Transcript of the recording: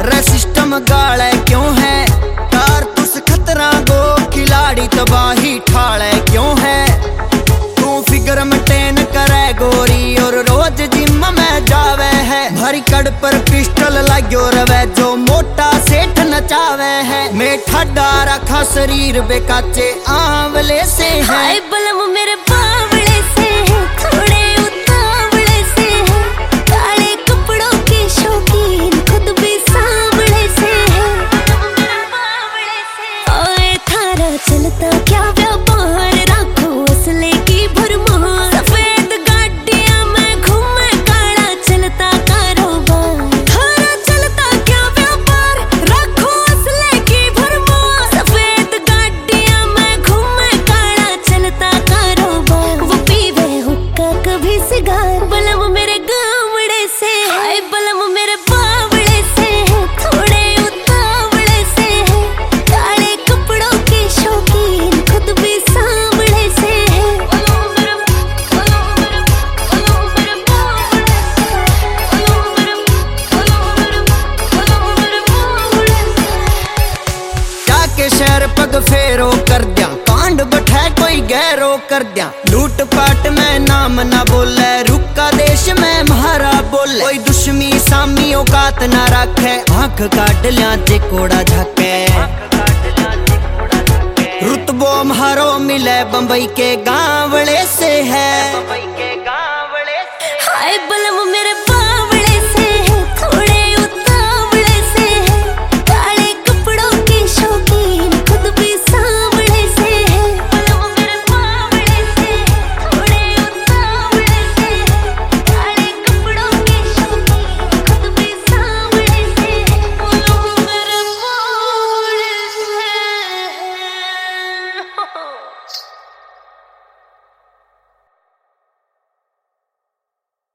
रे सिस्टम गाले क्यों है, कारतूस खतरा गो खिलाड़ी तबाही ठाले क्यों है। तू फिगर मेंटेन करे गोरी और रोज जिम में जावे है, भरी कड़ पर पिस्टल लाग्यो रवे जो मोटा सेठ नचावे है। मेठा डारा खा शरीर बेकाचे आंवले से है, बलम मेरे बावले से है, थोड़े उतावले से है, काले कपड़ों के शौकीन खुद भी सांवले से है। ओए थारा चलता क्या व्यापार, राखो असले की भरमार, सफेद गाड़ियां में घूमे काला चलता कारोबार। थारा चलता क्या व्यापार, राखो असले की भरमार, सफेद गाड़ियां में घूमे काला चलता कारोबार। वो पीवे हुक्का कभी सिगार, बलम मेरे गावड़े से है, बलम मेरे बावड़े से है, थोड़े उतावले से है, काले कपड़ों के शौकीन खुद भी सांवले से है। जाके शहर पग फेरो कर दिया, कांड बैठे कोई गैरो कर दिया, लूट पाट में नाम ना बोले, रुका देश में महारा बोले, कोई दुश्मी सामी औकात ना रखे, आंख काट लिया जे कोड़ा झाके। रुतबो म्हारो मिले बंबई के गावड़े से है।